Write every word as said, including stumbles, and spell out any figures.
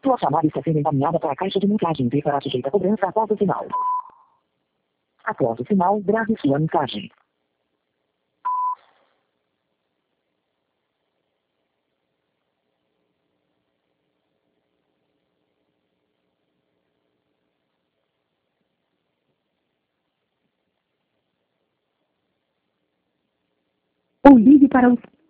Sua chamada está sendo encaminhada para a caixa de mensagem e será sujeita a cobrança após o sinal. Após o sinal, grave sua mensagem. Ou ligue para o